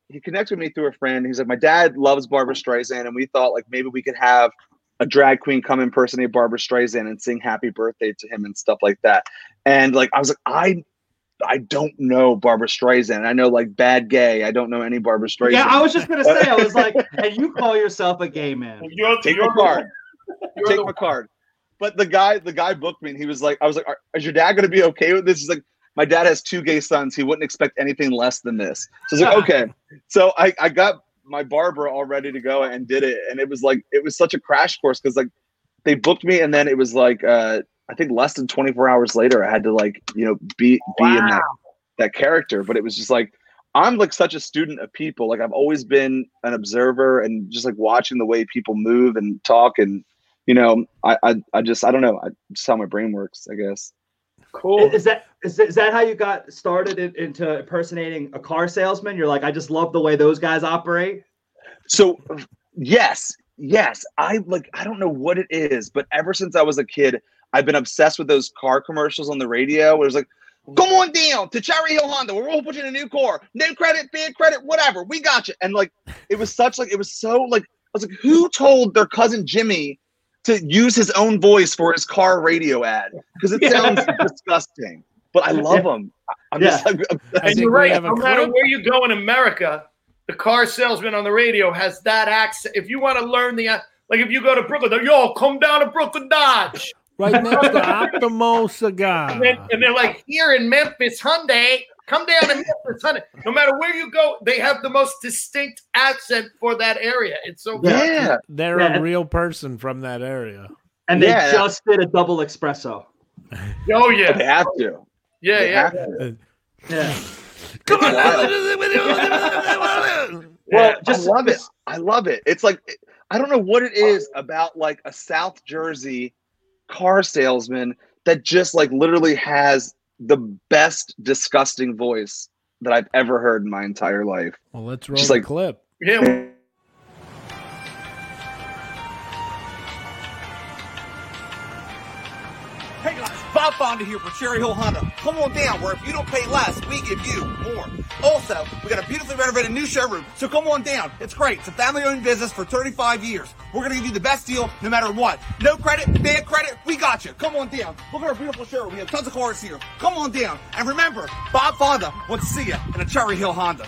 he connected with me through a friend. He's like, my dad loves Barbra Streisand, and we thought like maybe we could have a drag queen come impersonate Barbra Streisand and sing happy birthday to him and stuff like that. And like, I was like, I, I don't know Barbra Streisand. I know like Bad Gay. I don't know any Barbra Streisand. Yeah, I was just gonna say, I was like, and you call yourself a gay man. You're, Take you're my card. You're Take the- my card. But the guy, the guy booked me, and he was like, I was like, Are, is your dad going to be okay with this? He's like, my dad has two gay sons. He wouldn't expect anything less than this. So I was like, okay. So I, I got my Barbara all ready to go and did it. And it was like, it was such a crash course because like they booked me, and then it was like, uh, I think less than twenty-four hours later, I had to like, you know, be, be Wow. in that, that character. But it was just like, I'm like such a student of people. Like I've always been an observer and just like watching the way people move and talk. And, you know, I, I, I just, I don't know. I, just how my brain works, I guess. Cool. Is that is, is that how you got started in, into impersonating a car salesman? You're like, I just love the way those guys operate. So yes, yes. I like, I don't know what it is, but ever since I was a kid, I've been obsessed with those car commercials on the radio where it's like, come on down to Cherry Hill Honda. We're all putting in a new car. No credit, bad credit, whatever. We got you. And like, it was such like, it was so like, I was like, who told their cousin Jimmy to use his own voice for his car radio ad? Because it sounds disgusting, but I love them. I'm Yeah. just like, And you're right. No matter where you go in America, the car salesman on the radio has that accent. If you want to learn the, like if you go to Brooklyn, they're, yo, come down to Brooklyn Dodge. Right next to Optimo Cigar. And, then, and they're like, here in Memphis, Hyundai, come down to Memphis, Hyundai. No matter where you go, they have the most distinct accent for that area. It's so good. yeah. They're Yeah. a real person from that area. And they Yeah. just did a double espresso. Oh, yeah. They have to. Yeah, They yeah. have to. Yeah. Come on. Well, I just love it. I love it. It's like, I don't know what it is about like a South Jersey car salesman that just like literally has the best disgusting voice that I've ever heard in my entire life. Well, let's roll Just the like- clip. Yeah. Hey guys, Bob Fonda here for Cherry Hill Honda. Come on down, where if you don't pay less, we give you more. Also, we got a beautifully renovated new showroom, so come on down. It's great. It's a family-owned business for thirty-five years. We're gonna give you the best deal no matter what. No credit, bad credit, we got you. Come on down. Look at our beautiful showroom. We have tons of cars here. Come on down. And remember, Bob Fonda wants to see you in a Cherry Hill Honda.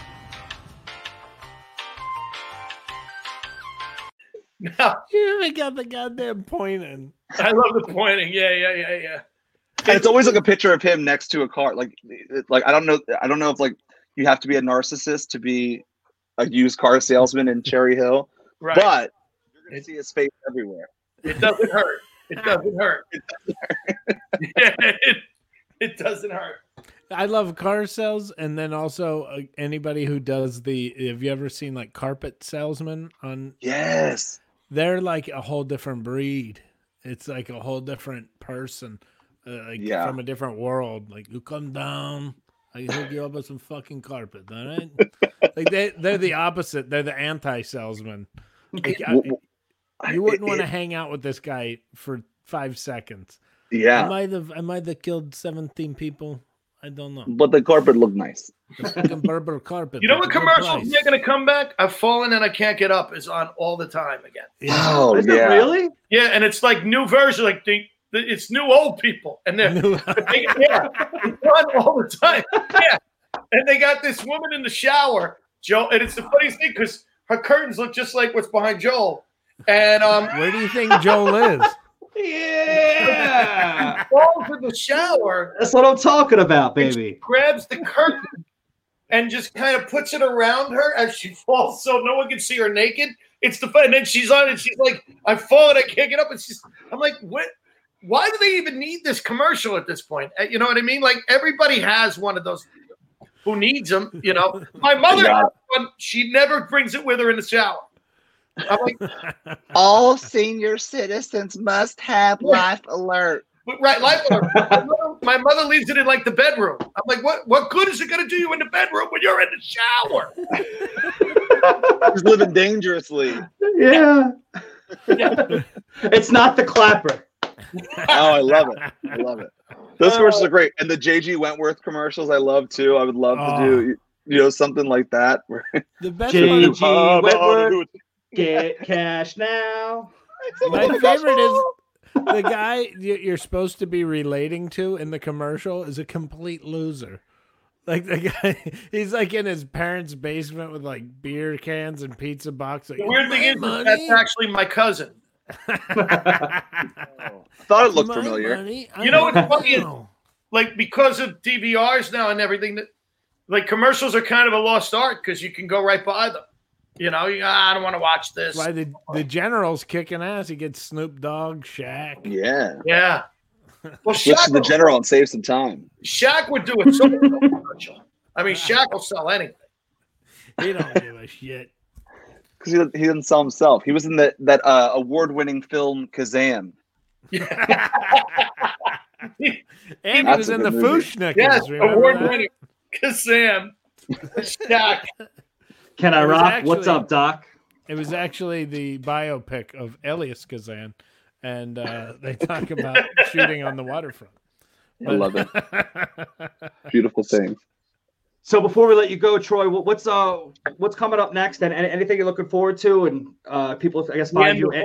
Now, You even got the goddamn pointing. I love the pointing. Yeah, yeah, yeah, yeah. And it's always like a picture of him next to a car. Like, like I don't know. I don't know if like you have to be a narcissist to be a used car salesman in Cherry Hill, Right. but you're gonna see his face everywhere. It doesn't hurt. It doesn't hurt. Yeah, it, it doesn't hurt. I love car sales, and then also uh, anybody who does the. Have you ever seen like carpet salesmen on? Yes. They're like a whole different breed. It's like a whole different person, uh, like Yeah. from a different world. Like you come down, I hook you up with some fucking carpet. All right, like they they're the opposite. They're the anti-salesman. Like, I- you wouldn't want to hang out with this guy for five seconds. Yeah. I might have I might have killed seventeen people. I don't know. But the carpet looked nice. Fucking Berber carpet. You know at what a good commercials price. they're going to come back? I've Fallen and I Can't Get Up is on all the time again. Oh, Is yeah. it really? Yeah, and it's like new version, like the, the it's new old people, and they're New- they, yeah, it's on all the time. Yeah, and they got this woman in the shower, Joe, and it's the funniest thing because her curtains look just like what's behind Joel, and um, Where do you think Joel is? Yeah. falls in the shower, That's what I'm talking about, baby. grabs the curtain, and just kind of puts it around her as she falls, so no one can see her naked. It's the fun, and then she's on, and she's like, "I've fallen, I can't get up." And she's, I'm like, "What? Why do they even need this commercial at this point?" Uh, You know what I mean? Like everybody has one of those. Who needs them? You know, my mother Yeah. has one. She never brings it with her in the shower. I'm like, All senior citizens must have Life Alert. right, life alert. My mother, my mother leaves it in like the bedroom. I'm like, what? What good is it going to do you in the bedroom when you're in the shower? He's living dangerously. Yeah. It's not the clapper. Oh, I love it. I love it. Those commercials are great. And the J G Wentworth commercials I love too. I would love Oh. to do. you know, something like that. Where The best J part G of- Wentworth, get cash now. My favorite is the guy you- you're supposed to be relating to in the commercial is a complete loser. Like the guy, he's like in his parents' basement with like beer cans and pizza boxes. The weird thing is, is that's actually my cousin. I thought it looked My familiar. money, I You know what's don't funny is, know. like, because of D V Rs now and everything, that like commercials are kind of a lost art because you can go right by them. You know, you, ah, I don't want to watch this. Why the the general's kicking ass? He gets Snoop Dogg, Shaq. Yeah. Yeah. Well, Switch Shaq, to the general and save some time. Shaq would do a Super Bowl commercial. I mean, Shaq will sell anything. He don't give a shit. Because he, doesn't- he doesn't sell himself. He was in the, that uh, award-winning film Kazam. And he That's was a in the good movie. Fushnickers. Yes, remember award that? winning. Kazam. Shaq. Can I It was rock? What's actually- up, Doc? It was actually the biopic of Elias Kazan, and uh, they talk about shooting on the waterfront. I love it. Beautiful thing. So before we let you go, Troy, what- what's uh what's coming up next, and, and anything you're looking forward to, and uh people, I guess, find you.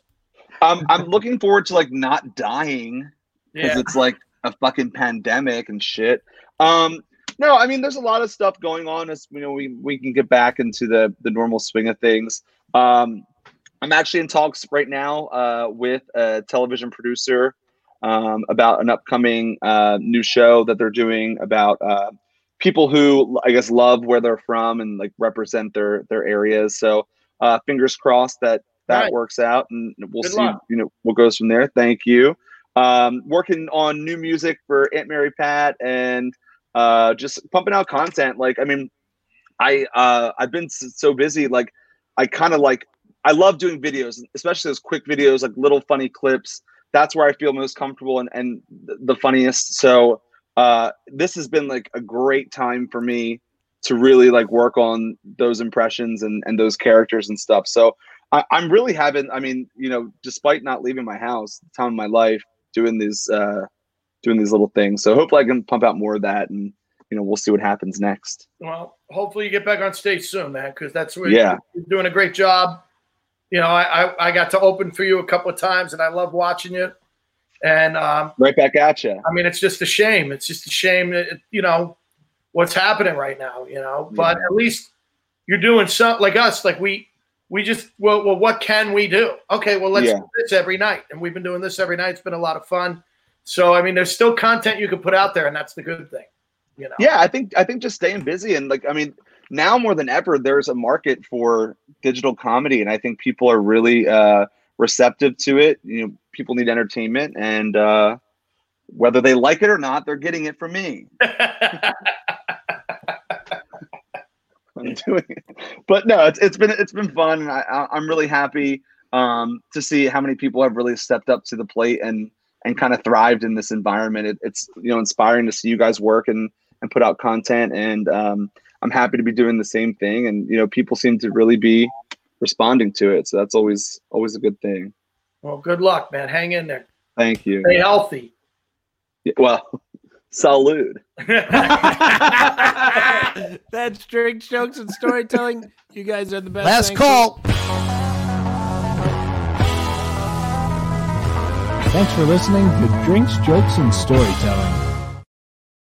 Um, I'm looking forward to like not dying because Yeah. it's like a fucking pandemic and shit. Um, no, I mean, there's a lot of stuff going on as you know we we can get back into the the normal swing of things. Um, I'm actually in talks right now uh, with a television producer um, about an upcoming uh, new show that they're doing about uh, people who I guess love where they're from and like represent their their areas. So uh, fingers crossed that that Right. works out, and we'll Good see. luck. You know what goes from there. Thank you. Um, working on new music for Aunt Mary Pat and uh, just pumping out content. Like I mean, I uh, I've been s- so busy. Like I kind of like I love doing videos, especially those quick videos, like little funny clips. That's where I feel most comfortable and and th- the funniest. So uh, this has been like a great time for me to really like work on those impressions and and those characters and stuff. So I, I'm really having. I mean, you know, despite not leaving my house, the time of my life, doing these uh, doing these little things. So hopefully I can pump out more of that, and you know, we'll see what happens next. Well, hopefully you get back on stage soon, man, because that's where Yeah. you're doing a great job. You know, I, I I got to open for you a couple of times, and I love watching you. And um, Right back at you. I mean, it's just a shame. It's just a shame that it, you know what's happening right now. You know, but Yeah. at least you're doing something like us. Like we we just well, well, what can we do? Okay, well, let's Yeah. do this every night, and we've been doing this every night. It's been a lot of fun. So I mean, there's still content you can put out there, and that's the good thing. You know. Yeah, I think I think just staying busy and like I mean now more than ever there's a market for digital comedy and I think people are really uh, receptive to it. You know, people need entertainment and uh, whether they like it or not, they're getting it from me. I'm doing it, but no, it's it's been it's been fun. And I, I- I'm really happy um, to see how many people have really stepped up to the plate and and kind of thrived in this environment. It, it's you know inspiring to see you guys work and and put out content, and um, I'm happy to be doing the same thing. And you know, people seem to really be responding to it, so that's always always a good thing. Well, good luck, man. Hang in there. Thank you. Stay healthy. Yeah, well, salute. That's Drinks, Jokes, and Storytelling. You guys are the best. Last Thank call. you. Thanks for listening to Drinks, Jokes, and Storytelling.